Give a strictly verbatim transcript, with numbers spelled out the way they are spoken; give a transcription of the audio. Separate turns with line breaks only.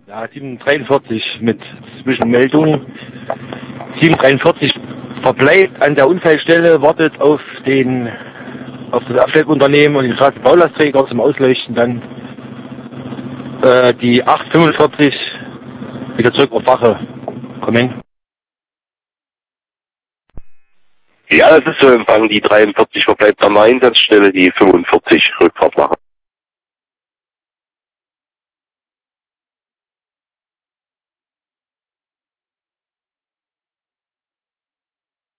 Ja, sieben dreiundvierzig mit Zwischenmeldung. sieben dreiundvierzig verbleibt an der Unfallstelle, wartet auf den auf das Abschleppunternehmen und den Straßenbaulastträger zum Ausleuchten. Dann äh, die acht fünfundvierzig wieder zurück auf Wache kommen.
Ja, das ist so empfangen. Die dreiundvierzig verbleibt an der Einsatzstelle, die fünfundvierzig Rückfahrt machen.